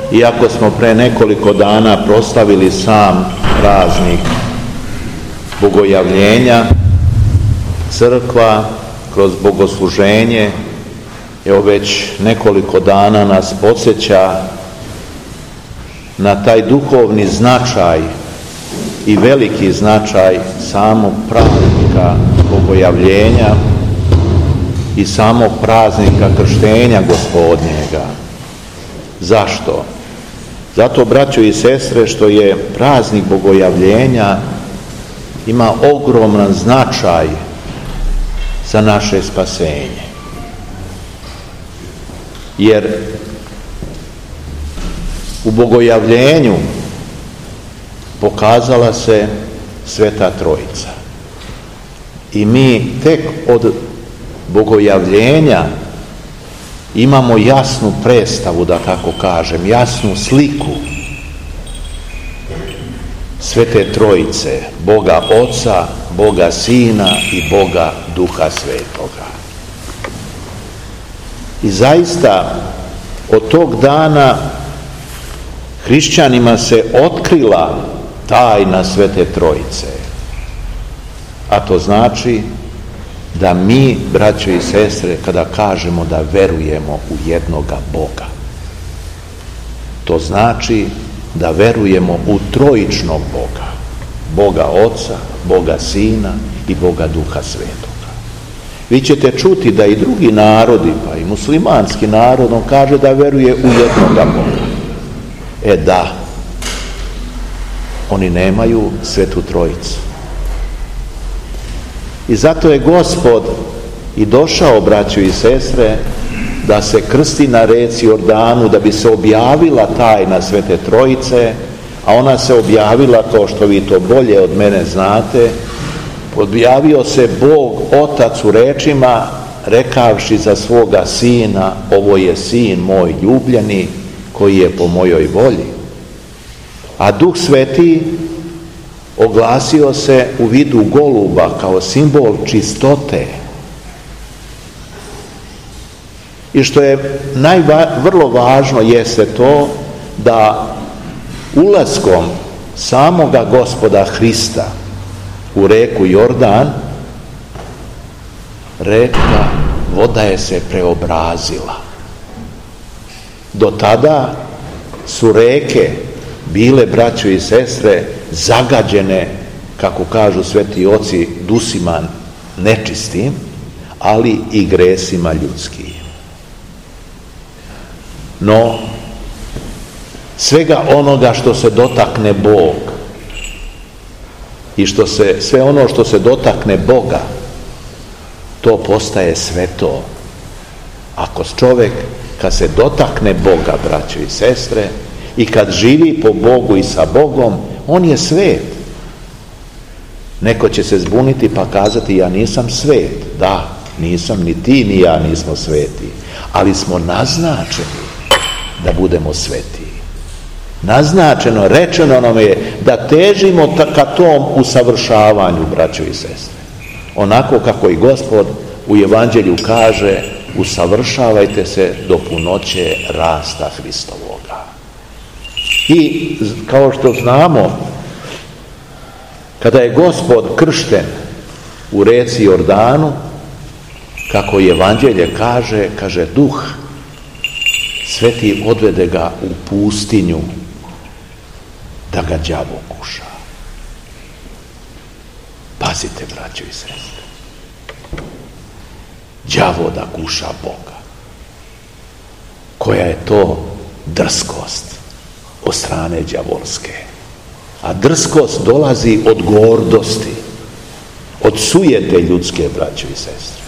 iako smo pre nekoliko dana proslavili sam praznik Bogojavljenja, crkva kroz bogosluženje evo već nekoliko dana nas podsjeća na taj duhovni značaj i veliki značaj samog praznika Bogojavljenja i samog praznika krštenja Gospodnjega. Zašto? Zato, braćo i sestre, što je praznik Bogojavljenja ima ogroman značaj za naše spasenje. Jer u Bogojavljenju pokazala se Sveta Trojica. I mi tek od Bogojavljenja imamo jasnu predstavu, da tako kažem, jasnu sliku Svete Trojice, Boga Oca, Boga Sina i Boga Duha Svetoga. I zaista od tog dana hrišćanima se otkrila tajna Svete Trojice. A to znači da mi, braćo i sestre, kada kažemo da verujemo u jednoga Boga, to znači da verujemo u trojičnog Boga, Boga Oca, Boga Sina i Boga Duha Svetoga. Vi ćete čuti da i drugi narodi, pa i muslimanski narod, on kaže da veruje u jednoga Boga. Da, oni nemaju Svetu Trojicu. I zato je Gospod i došao, braćo i sestre, da se krsti na reci Jordanu, da bi se objavila tajna Svete Trojice, a ona se objavila, kao što vi to bolje od mene znate, objavio se Bog Otac u rečima, rekavši za svoga Sina, ovo je Sin moj ljubljeni, koji je po mojoj volji. A Duh Sveti oglasio se u vidu goluba kao simbol čistote. I što je vrlo važno jeste to da ulaskom samoga Gospoda Hrista u reku Jordan, reka voda je se preobrazila. Do tada su reke bile, braćo i sestre, zagađene, kako kažu sveti oci, dusima nečistim, ali i gresima ljudskim. No, svega onoga što se dotakne Bog i sve ono što se dotakne Boga, to postaje sveto. Ako čovjek, kad se dotakne Boga, braćo i sestre, i kad živi po Bogu i sa Bogom, on je svet. Neko će se zbuniti pa kazati, ja nisam svet. Da, nisam, ni ti ni ja nismo sveti, ali smo naznačeni da budemo sveti. Naznačeno, rečeno nam je da težimo ka tom usavršavanju, braćo i sestre. Onako kako i Gospod u Evanđelju kaže, usavršavajte se do punoće rasta Hristovoga. I kao što znamo, kada je Gospod kršten u reci Jordanu, kako Evanđelje kaže Duh Sveti odvede ga u pustinju da ga đavo kuša. Pazite, braćo i sestre, đavo da kuša Boga. Koja je to drskost od strane đavolske? A drskost dolazi od gordosti, od sujete ljudske, braćo i sestre.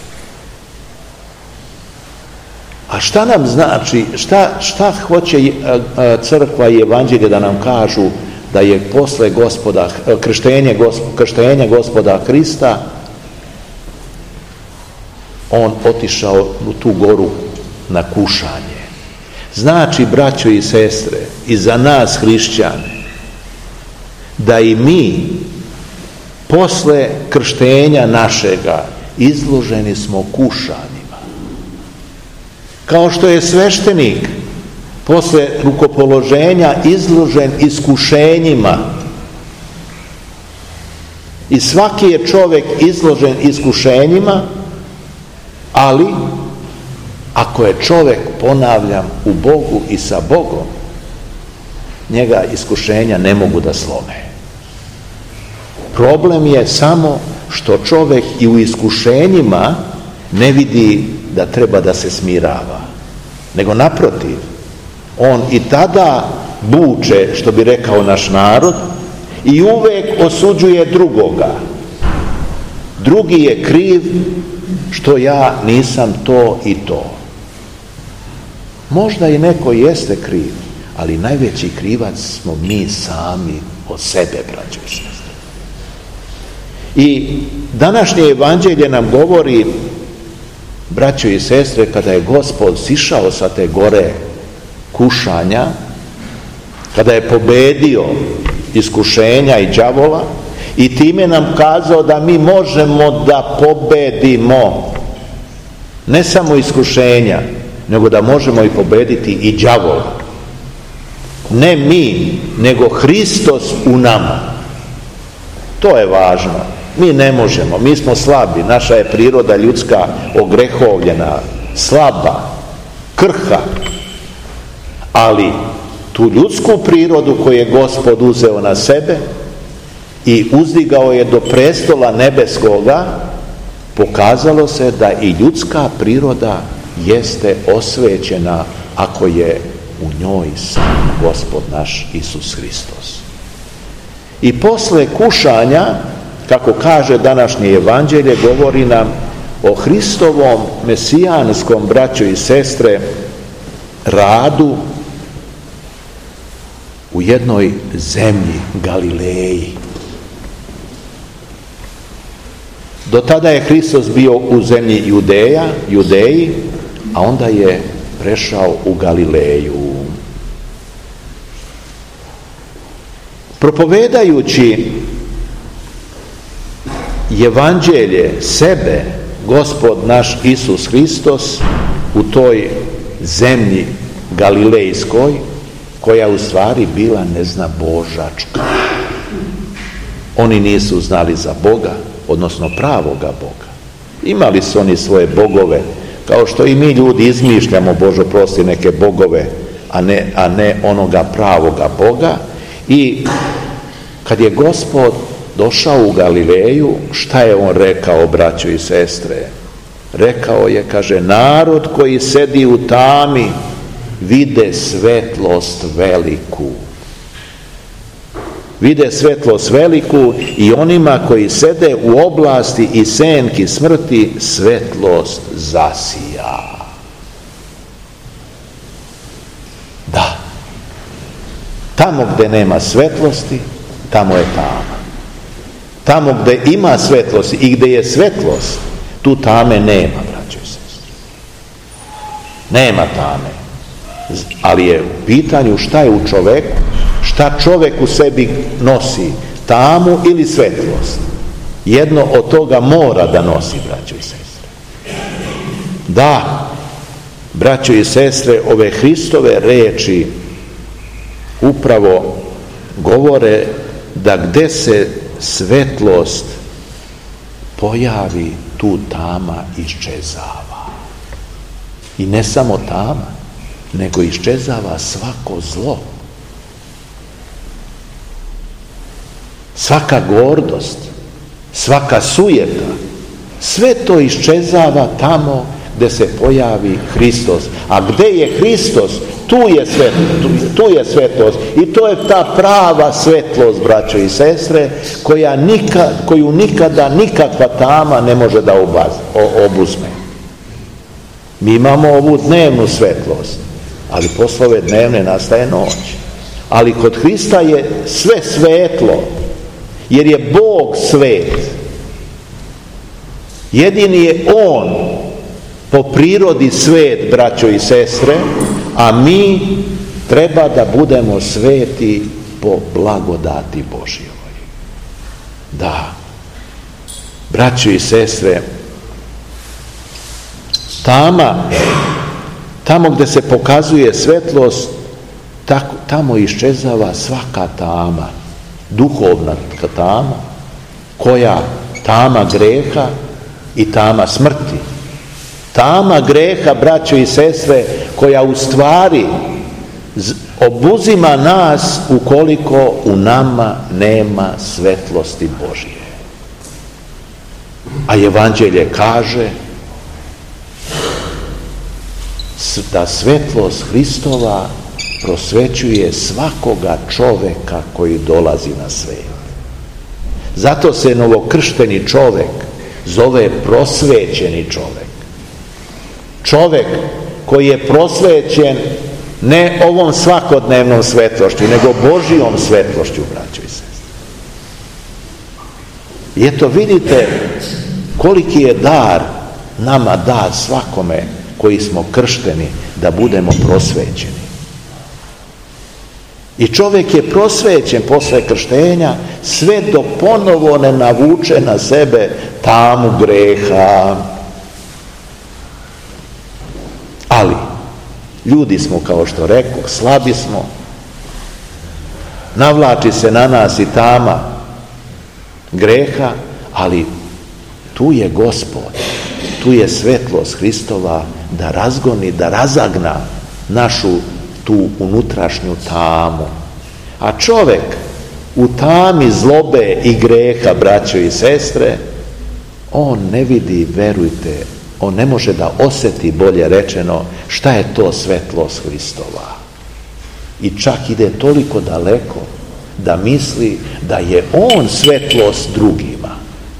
A šta nam znači, šta hoće crkva i Evanđelje da nam kažu da je posle krštenja Gospoda Hrista on otišao u tu goru na kušanje? Znači, braćo i sestre, i za nas hrišćane, da i mi posle krštenja našega izloženi smo kušanjima. Kao što je sveštenik posle rukopoloženja izložen iskušenjima. I svaki je čovjek izložen iskušenjima, ali ako je čovjek, ponavljam, u Bogu i sa Bogom, njega iskušenja ne mogu da slome. Problem je samo što čovjek i u iskušenjima ne vidi da treba da se smirava, nego naprotiv, on i tada buče, što bi rekao naš narod, i uvek osuđuje drugoga. Drugi je kriv što ja nisam to i to. Možda i neko jeste kriv, ali najveći krivac smo mi sami od sebe, braćo i sestre. I današnje evanđelje nam govori, braćo i sestre, kada je Gospod sišao sa te gore kušanja, kada je pobedio iskušenja i đavola i time nam kazao da mi možemo da pobedimo ne samo iskušenja, nego da možemo i pobediti i đavola. Ne mi, nego Hristos u nama. To je važno. Mi ne možemo, mi smo slabi, naša je priroda ljudska ogrehovljena, slaba, krha, ali tu ljudsku prirodu koju je Gospod uzeo na sebe i uzdigao je do prestola nebeskoga, pokazalo se da i ljudska priroda jeste osvećena ako je u njoj sam Gospod naš Isus Hristos. I posle kušanja, kako kaže današnje evanđelje, govori nam o Hristovom mesijanskom, braćo i sestre, radu u jednoj zemlji, Galileji. Do tada je Hristos bio u zemlji Judeji, a onda je prešao u Galileju. Propovedajući evanđelje sebe, Gospod naš Isus Hristos u toj zemlji galilejskoj, koja u stvari bila neznabožačka. Oni nisu znali za Boga, odnosno pravoga Boga. Imali su oni svoje bogove, kao što i mi ljudi izmišljamo, Bože prosti, neke bogove, a ne onoga pravoga Boga. I kad je Gospod došao u Galileju, šta je on rekao, braćo i sestre? Rekao je, kaže, narod koji sedi u tami vide svetlost veliku. Vide svetlost veliku i onima koji sede u oblasti i senki smrti svetlost zasija. Da, tamo gde nema svetlosti, tamo je tama. Tamo gde ima svetlosti i gde je svetlost, tu tame nema, braćo i sestre. Nema tame. Ali je u pitanju šta je u čoveku, šta čovek u sebi nosi, tamu ili svetlost. Jedno od toga mora da nosi, braćo i sestre. Da, braćo i sestre, ove Hristove reči upravo govore da gde se svetlost pojavi, tu tama iščezava. I ne samo tama, nego iščezava svako zlo. Svaka gordost, svaka sujeta, sve to iščezava tamo gde se pojavi Hristos. A gde je Hristos, tu je svetlost. I to je ta prava svetlost, braćo i sestre, koju nikada nikakva tama ne može da obuzme. Mi imamo ovu dnevnu svetlost, ali posle ove dnevne nastaje noć. Ali kod Hrista je sve svetlo, jer je Bog svet. Jedini je On po prirodi svet, braćo i sestre, a mi treba da budemo sveti po blagodati Božjoj. Da, braćo i sestre, tama tamo gdje se pokazuje svetlost, tamo iščezava svaka tama, duhovna tama, tama greha i tama smrti. Tama greha, braćo i sestre, koja u stvari obuzima nas ukoliko u nama nema svetlosti Božje. A evanđelje kaže da svetlost Hristova prosvećuje svakoga čoveka koji dolazi na svet. Zato se novokršteni čovek zove prosvećeni čovek. Čovek koji je prosvećen ne ovom svakodnevnom svetlošću, nego Božijom svetlošću, braćo i sestre. I eto vidite koliki je dar nama dar svakome koji smo kršteni da budemo prosvećeni. I čovjek je prosvećen posle krštenja sve dok ponovo ne navuče na sebe tamu greha. Ali ljudi smo, kao što rekoh, slabi smo, navlači se na nas i tama greha, ali tu je Gospod, tu je svetlost Hristova da razgoni, da razagna našu tu unutrašnju tamu. A čovjek u tami zlobe i greha, braćo i sestre, on ne vidi, verujte, on ne može da osjeti, bolje rečeno, šta je to svetlost Hristova. I čak ide toliko daleko da misli da je on svetlost drugima.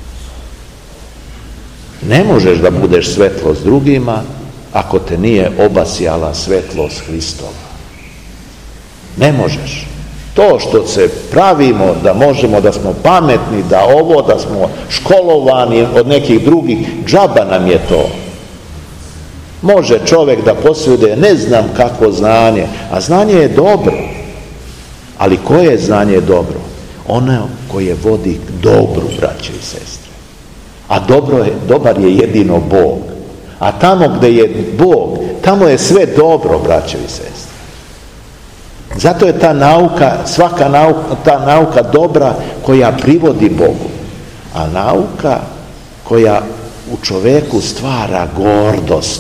Ne možeš da budeš svetlost drugima ako te nije obasjala svetlost Hristova. Ne možeš. To što se pravimo da možemo, da smo pametni, da smo školovani od nekih drugih, džaba nam je to. Može čovjek da posjeduje ne znam kako znanje, a znanje je dobro. Ali koje je znanje dobro? Ono koje vodi k dobru, braće i sestre. A dobar je jedino Bog. A tamo gdje je Bog, tamo je sve dobro, braće i sestre. Zato je ta nauka dobra koja privodi Bogu. A nauka koja u čovjeku stvara gordost,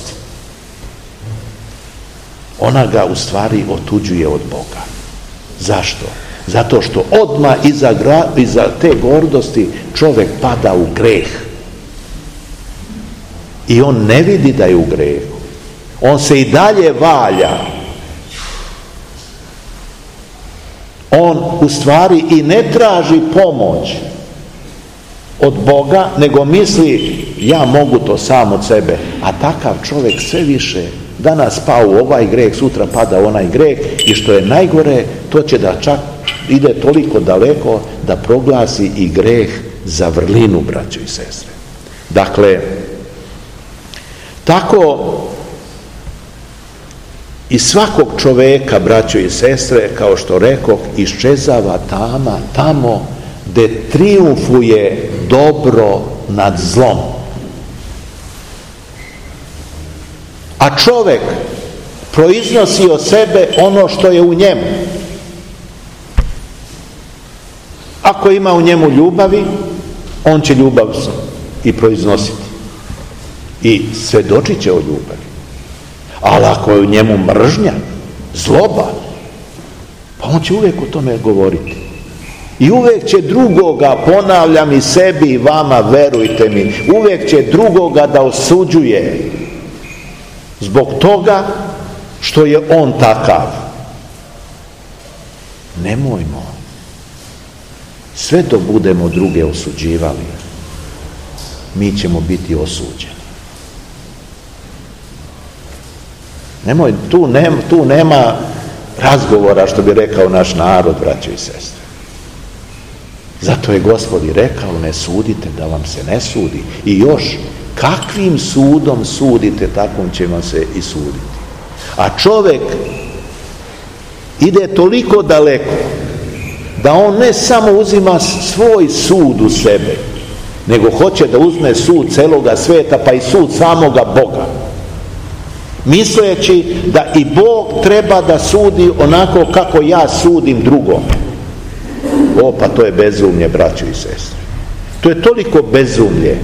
ona ga u stvari otuđuje od Boga. Zašto? Zato što odmah iza te gordosti čovjek pada u greh. I on ne vidi da je u grehu. On se i dalje valja. On u stvari i ne traži pomoć od Boga, nego misli ja mogu to sam od sebe. A takav čovjek sve više danas pao u ovaj greh, sutra pada u onaj greh, i što je najgore, to će da čak ide toliko daleko da proglasi i greh za vrlinu, braćo i sestre. Dakle, tako i svakog čoveka, braćo i sestre, kao što rekoh, iščezava tama tamo gdje trijumfuje dobro nad zlom. A čovjek proiznosi od sebe ono što je u njemu. Ako ima u njemu ljubavi, on će ljubav i proiznositi. I svjedočit će o ljubavi. Ali ako je u njemu mržnja, zloba, pa on će uvijek o tome govoriti. I uvijek će drugoga, ponavljam i sebi i vama, verujte mi, uvijek će drugoga da osuđuje zbog toga što je on takav. Nemojmo. Sve dok budemo druge osuđivali, mi ćemo biti osuđeni. Nemoj, tu nema razgovora, što bi rekao naš narod, braćo i sestre. Zato je Gospod i rekao, ne sudite da vam se ne sudi. I još, kakvim sudom sudite, takvom će vam se i suditi. A čovjek ide toliko daleko da on ne samo uzima svoj sud u sebe, nego hoće da uzme sud celoga sveta, pa i sud samoga Boga. misleći da i Bog treba da sudi onako kako ja sudim drugome. Pa to je bezumlje, braćo i sestre. To je toliko bezumlje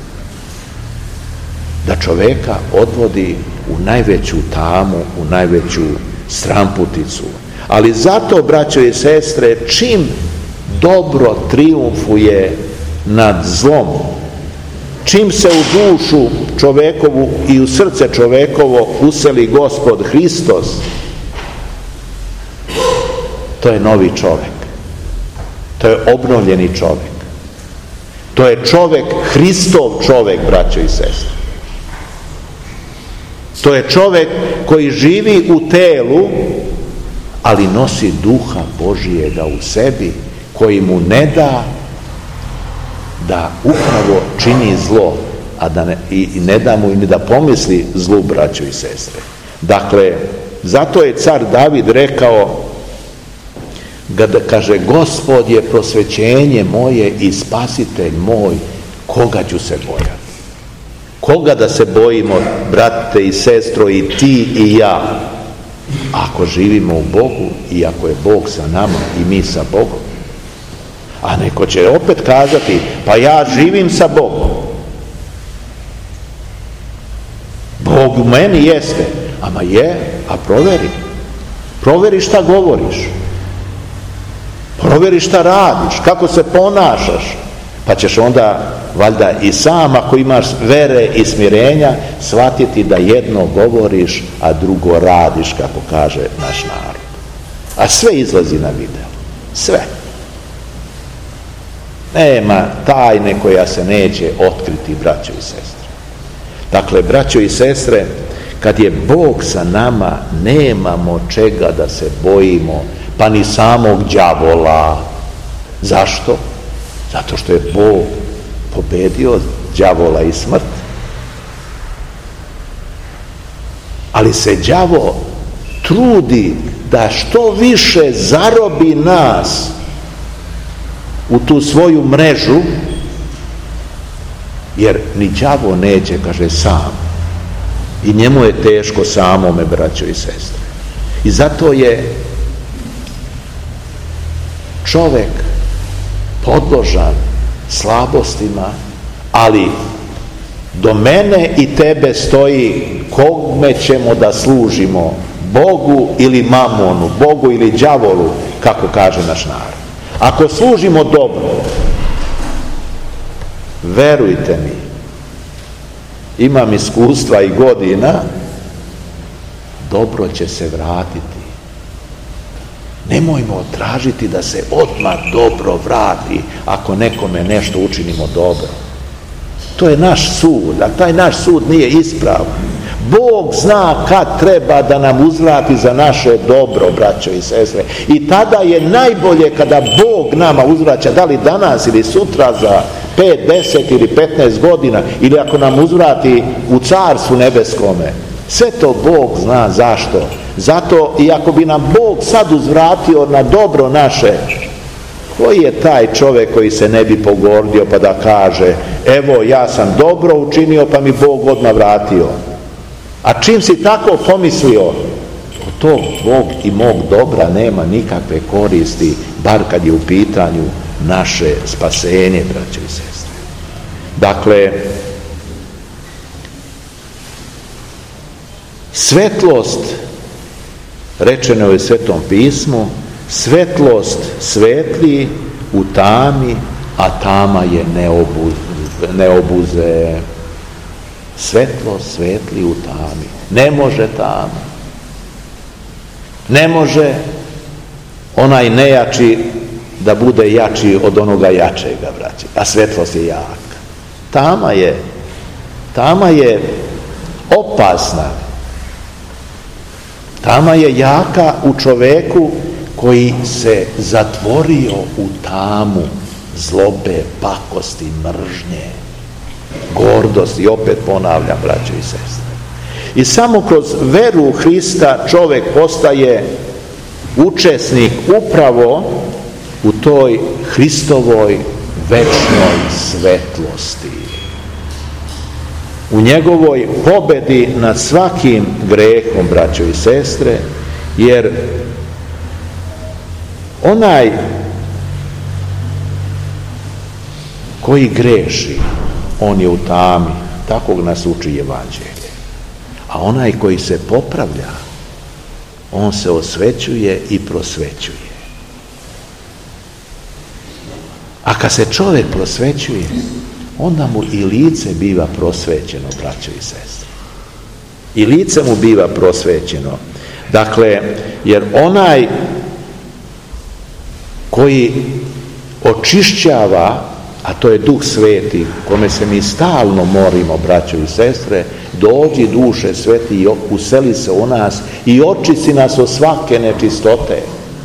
da čoveka odvodi u najveću tamu, u najveću stramputicu. Ali zato, braćo i sestre, čim dobro trijumfuje nad zlom, čim se u dušu čovekovu i u srce čovekovo useli Gospod Hristos, to je novi čovek. To je obnovljeni čovek. To je čovek, Hristov čovek, braćo i sestre. To je čovek koji živi u telu, ali nosi duha Božijega u sebi, koji mu ne da da upravo čini zlo, i ne da mu ni da pomisli zlu, braćo i sestre. Dakle, zato je car David rekao, kada kaže, Gospod je prosvećenje moje i spasitelj moj, koga ću se bojati? Koga da se bojimo, brate i sestro, i ti i ja, ako živimo u Bogu i ako je Bog sa nama i mi sa Bogom? A neko će opet kazati, pa ja živim sa Bogom. Bog u meni jeste. Ama je, a proveri. Proveri šta govoriš. Proveri šta radiš, kako se ponašaš. Pa ćeš onda, valjda i sam, ako imaš vere i smirenja, shvatiti da jedno govoriš, a drugo radiš, kako kaže naš narod. A sve izlazi na video. Sve. Nema tajne koja se neće otkriti, braćo i sestre. Dakle, braćo i sestre, kad je Bog sa nama, nemamo čega da se bojimo, pa ni samog đavola. Zašto? Zato što je Bog pobedio đavola i smrt. Ali se đavo trudi da što više zarobi nas u tu svoju mrežu, jer ni đavo neće, kaže, sam. I njemu je teško samome, braćo i sestre. I zato je čovek podložan slabostima, ali do mene i tebe stoji kome ćemo da služimo, Bogu ili mamonu, Bogu ili đavolu, kako kaže naš narod. Ako služimo dobro, verujte mi, imam iskustva i godina, dobro će se vratiti. Nemojmo tražiti da se odmah dobro vrati ako nekome nešto učinimo dobro. To je naš sud, a taj naš sud nije ispravan. Bog zna kad treba da nam uzvrati za naše dobro, braćo i sestre. I tada je najbolje kada Bog nama uzvraća, da li danas ili sutra, za 5, 10 ili 15 godina, ili ako nam uzvrati u carstvu nebeskome. Sve to Bog zna zašto. Zato, i ako bi nam Bog sad uzvratio na dobro naše, koji je taj čovjek koji se ne bi pogordio pa da kaže, evo ja sam dobro učinio pa mi Bog odmah vratio. A čim si tako pomislio, od tog tvog i mog dobra nema nikakve koristi, bar kad je u pitanju naše spasenje, braće i sestre. Dakle, svetlost, rečeno je u Svetom pismu, svetlost svetli u tami, a tama je ne obuze. Svetlost svetli u tami. Ne može tama. Ne može onaj nejači da bude jači od onoga jačega, braće. A svetlost je jaka. Tama je opasna. Tama je jaka u čoveku koji se zatvorio u tamu zlobe, pakosti, mržnje, gordosti. I opet ponavljam, braćo i sestre. I samo kroz veru u Hrista čovjek postaje učesnik upravo u toj Hristovoj večnoj svetlosti. u njegovoj pobedi nad svakim grehom, braćo i sestre, jer onaj koji greši, on je u tami, tako nas uči Evanđelje. A onaj koji se popravlja, on se osvećuje i prosvećuje. A kad se čovjek prosvećuje, onda mu i lice biva prosvećeno, braćo i sestre. I lice mu biva prosvećeno. Dakle, jer onaj koji očišćava, a to je Duh Sveti, kome se mi stalno molimo, braćo i sestre, dođi Duše Sveti i useli se u nas i očisti nas od svake nečistote.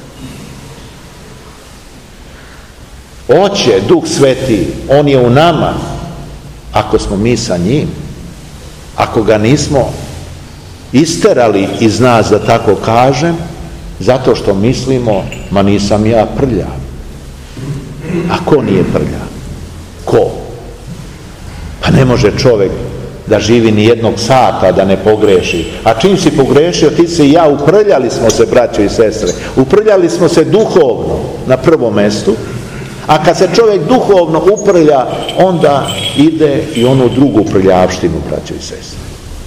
Oće Duh Sveti, on je u nama, ako smo mi sa njim. Ako ga nismo isterali iz nas, da tako kažem, zato što mislimo, ma nisam ja prljav. A ko nije prljav? Ko? Pa ne može čovjek da živi ni jednog sata da ne pogreši. A čim si pogrešio, ti si i ja, uprljali smo se, braćo i sestre. Uprljali smo se duhovno na prvom mjestu, a kad se čovjek duhovno uprlja, onda ide i onu drugu prljavštinu, braćo i sestre.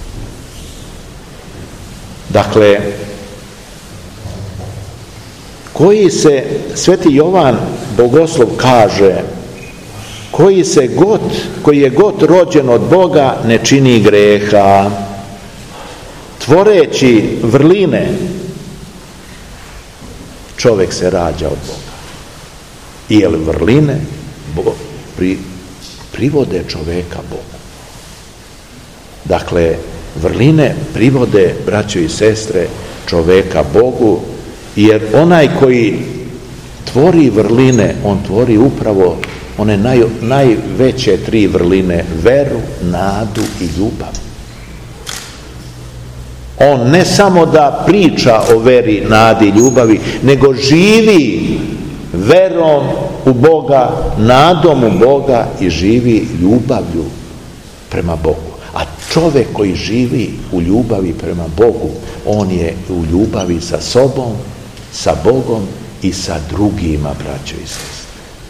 Dakle, Sveti Jovan Bogoslov kaže, koji je god rođen od Boga ne čini greha, tvoreći vrline, čovjek se rađa od Boga. Jer vrline privode čovjeka Bogu. Dakle, vrline privode, braćo i sestre, čovjeka Bogu, jer onaj koji tvori vrline, on tvori upravo one najveće tri vrline: veru, nadu i ljubav. On ne samo da priča o veri, nadi i ljubavi, nego živi verom u Boga, nadom u Boga i živi ljubavlju prema Bogu. A čovjek koji živi u ljubavi prema Bogu, on je u ljubavi sa sobom, sa Bogom i sa drugima, braćo i sestre.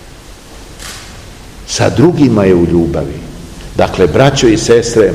Sa drugima je u ljubavi. Dakle, braćo i sestre,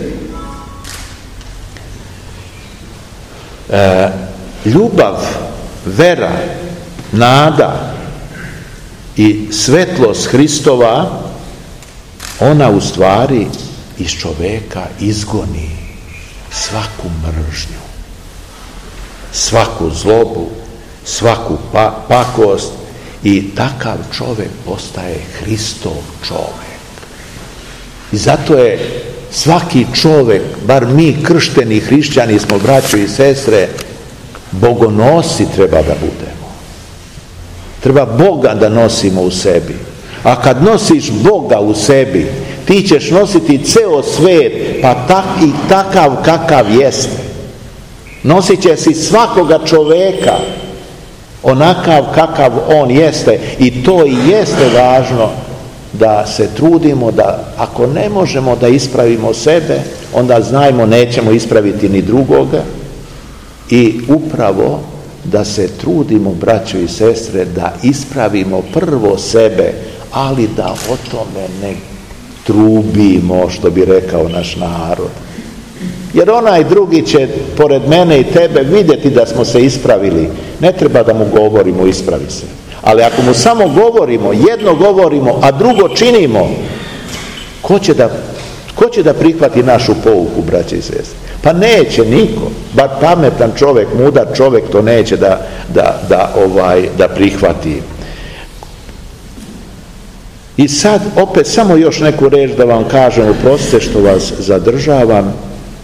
ljubav, vera, nada i svetlost Hristova, ona u stvari iz čovjeka izgoni svaku mržnju, svaku zlobu, svaku pakost, i takav čovjek postaje Hristov čovjek. I zato je svaki čovjek, bar mi kršteni hrišćani smo, braćo i sestre, bogonosi treba da budemo. Treba Boga da nosimo u sebi. A kad nosiš Boga u sebi, ti ćeš nositi ceo svijet, pa takav kakav jeste. Nosit će si svakoga čovjeka onakav kakav on jeste, i to i jeste važno, da se trudimo da, ako ne možemo da ispravimo sebe, onda znajmo nećemo ispraviti ni drugoga, i upravo da se trudimo, braćo i sestre, da ispravimo prvo sebe, ali da o tome ne trubimo, što bi rekao naš narod. Jer onaj drugi će pored mene i tebe vidjeti da smo se ispravili. Ne treba da mu govorimo ispravi se. Ali ako mu samo govorimo, jedno govorimo, a drugo činimo, ko će da prihvati našu pouku, braće i sestre? Pa neće niko. Bar pametan čovjek, mudar čovjek to neće da prihvati. I sad opet samo još neku reč da vam kažem, oprostite što vas zadržavam.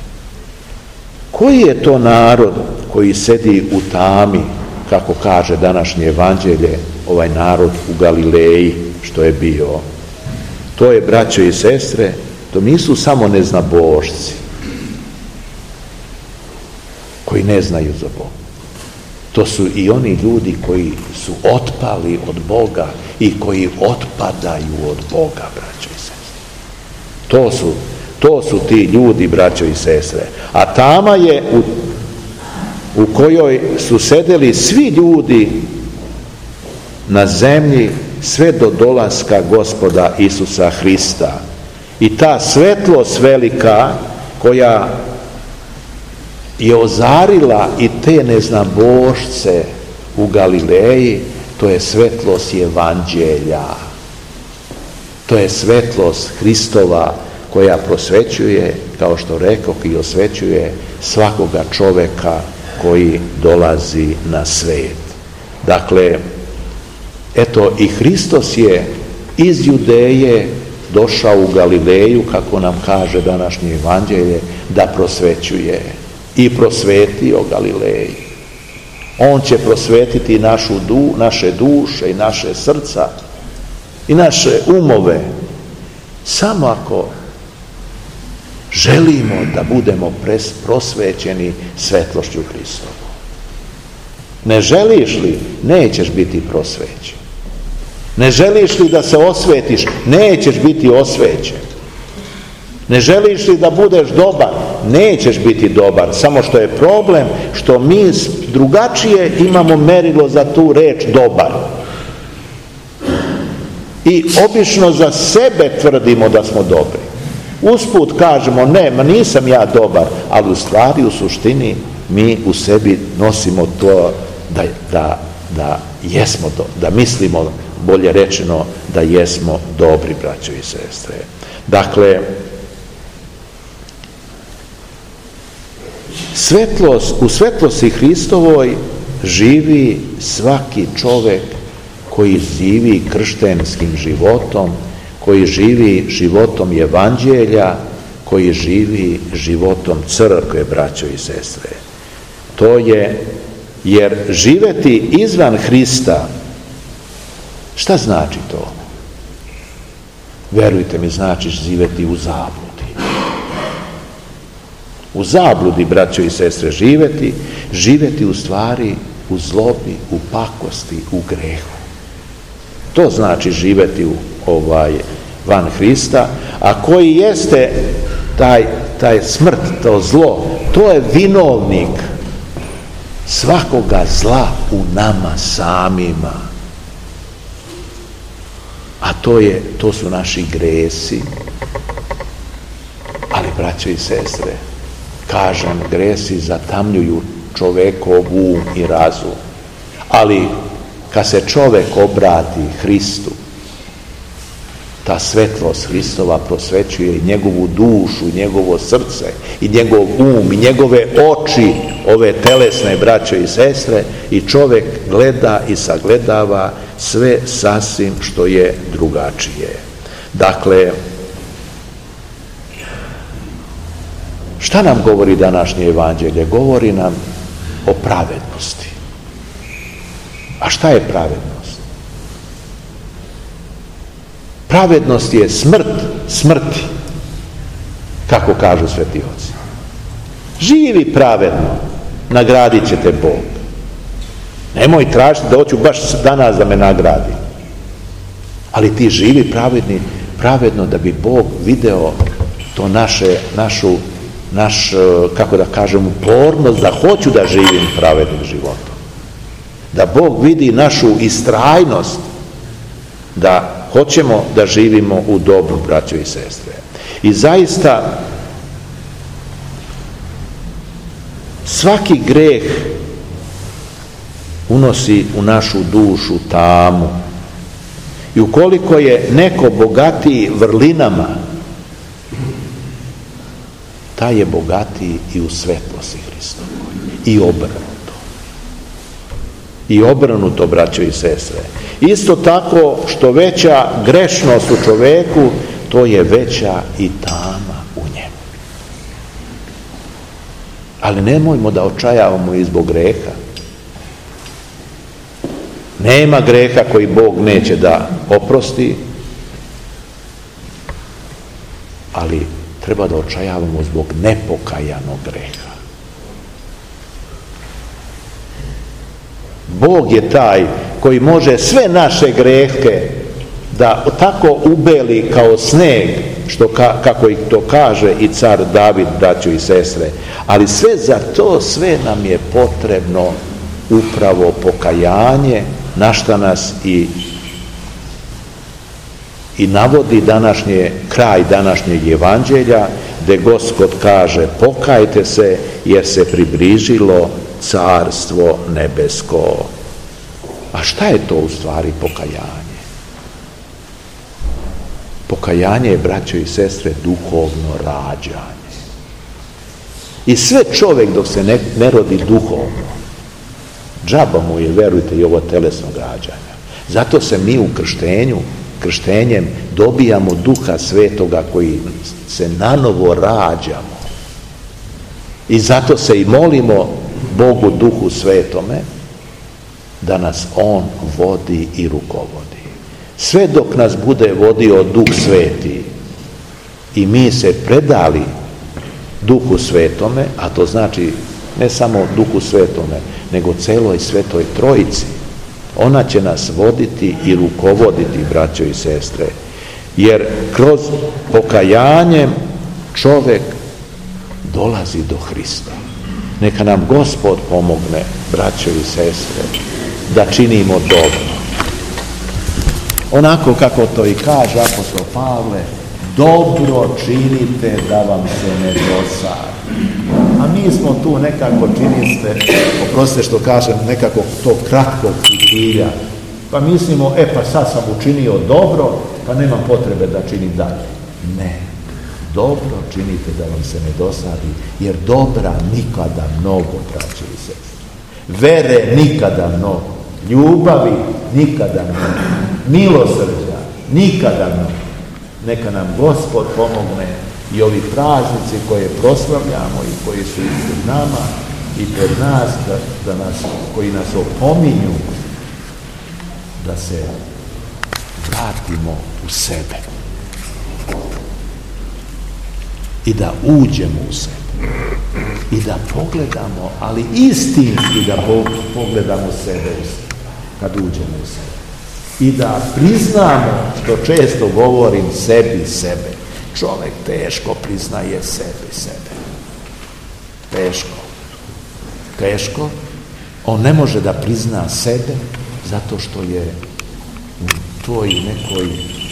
Koji je to narod koji sedi u tami, kako kaže današnje evanđelje, ovaj narod u Galileji što je bio? To je, braćo i sestre, to nisu samo neznabošci koji ne znaju za Boga. To su i oni ljudi koji su otpali od Boga i koji otpadaju od Boga, braćo i sestre. To su ti ljudi, braćo i sestre. A tama je u kojoj su sedeli svi ljudi na zemlji sve do dolaska Gospoda Isusa Hrista. I ta svetlost velika koja je ozarila i te neznabošce u Galileji, to je svetlost Evanđelja. To je svetlost Hristova koja prosvećuje, kao što rekoh, i osvećuje svakoga čoveka koji dolazi na svet. Dakle, eto, i Hristos je iz Judeje došao u Galileju, kako nam kaže današnje Evanđelje, da prosvećuje. I prosvetio Galileji. On će prosvetiti naše duše i naše srca i naše umove, samo ako želimo da budemo prosvećeni svetlošću Hristovom. Ne želiš li, nećeš biti prosvećen. Ne želiš li da se osvetiš, nećeš biti osvećen. Ne želiš li da budeš dobar, nećeš biti dobar. Samo što je problem što mi drugačije imamo merilo za tu reč dobar. I obično za sebe tvrdimo da smo dobri. Usput kažemo, ne, nisam ja dobar, ali u stvari, u suštini, mi u sebi nosimo to da jesmo, da mislimo, bolje rečeno, da jesmo dobri, braćo i sestre. Dakle, u svetlosti Hristovoj živi svaki čovek koji živi krštenskim životom, koji živi životom Evanđelja, koji živi životom crkve, braćo i sestre. To je, jer živeti izvan Hrista, šta znači to? Verujte mi, znači živeti u zabludi. U zabludi, braćo i sestre, živeti u stvari u zlobi, u pakosti, u grehu. To znači živeti van Hrista, a koji jeste taj smrt, to zlo, to je vinovnik svakoga zla u nama samima. A to su naši gresi. Ali, braćo i sestre, kažem, gresi zatamljuju čovekov um i razum. Ali kad se čovek obrati Hristu, ta svetlost Hristova prosvećuje i njegovu dušu, i njegovo srce, i njegov um, i njegove oči, ove telesne, braćo i sestre, i čovek gleda i sagledava sve sasvim što je drugačije. Dakle, šta nam govori današnje Evanđelje? Govori nam o pravednosti. A šta je pravednost? Pravednost je smrt smrti, kako kažu sveti oci. Živi pravedno, nagradit će te Bog. Nemoj tražiti da hoću baš danas da me nagradi. Ali ti živi pravedno da bi Bog video to naš, kako da kažem, upornost da hoću da živim pravednim životom. Da Bog vidi našu istrajnost, da hoćemo da živimo u dobru, braćo i sestre. I zaista, svaki greh unosi u našu dušu tamu. I ukoliko je neko bogatiji vrlinama, taj je bogatiji i u svetlosti Hristovoj. I obrnuto. I obrnuto, braćo i sestre. Isto tako što veća grešnost u čoveku, to je veća i tama u njemu. Ali nemojmo da očajavamo i zbog greha. Nema greha koji Bog neće da oprosti, ali treba da očajavamo zbog nepokajanog greha. Bog je taj koji može sve naše grehe da tako ubeli kao sneg kako i to kaže i car David, braćo i sestre, ali sve za to, sve nam je potrebno upravo pokajanje, na šta nas i navodi kraj današnjeg evanđelja, gdje Gospod kaže: pokajte se, jer se približilo carstvo nebesko. A šta je to u stvari pokajanje? Pokajanje je, braćo i sestre, duhovno rađanje. I sve čovjek dok se ne rodi duhovno, džaba mu je, verujte, i ovo telesnog rađanja. Zato se mi u krštenjem dobijamo Duha Svetoga koji se nanovo rađamo. I zato se i molimo Bogu Duhu Svetome da nas On vodi i rukovodi. Sve dok nas bude vodio Duh Sveti i mi se predali Duhu Svetome, a to znači ne samo Duhu Svetome, nego celoj Svetoj Trojici, ona će nas voditi i rukovoditi, braćo i sestre, jer kroz pokajanjem čovjek dolazi do Hrista. Neka nam Gospod pomogne, braćo i sestre, da činimo dobro. Onako kako to i kaže apostol Pavle: dobro činite da vam se ne dosadi. A mi smo tu nekako, činiste, oprostite što kažem, nekako to kratkog fitilja. Pa mislimo, pa sad sam učinio dobro, pa nemam potrebe da činim dalje. Ne. Dobro činite da vam se ne dosadi, jer dobra nikada mnogo, braće i sestre. Vere nikada mnogo. Ljubavi nikada mnogo. Milosrđa nikada mnogo. Neka nam Gospod pomogne i ovi praznici koje proslavljamo i koji su ispred nama i pred nas, koji nas opominju da se vratimo u sebe i da uđemo u sebe i da pogledamo, ali istinski da pogledamo sebe kad uđemo u sebe i da priznamo, što često govorim, sebe. Čovjek teško priznaje sebe. Teško. On ne može da prizna sebe zato što je u toj nekoj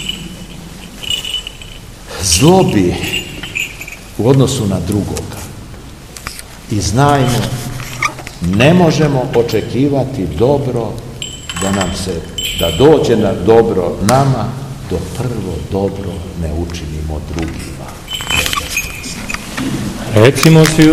zlobi u odnosu na drugoga. I znajmo, ne možemo očekivati dobro da dođe na dobro nama, dok prvo dobro ne učinimo drugima. Recimo si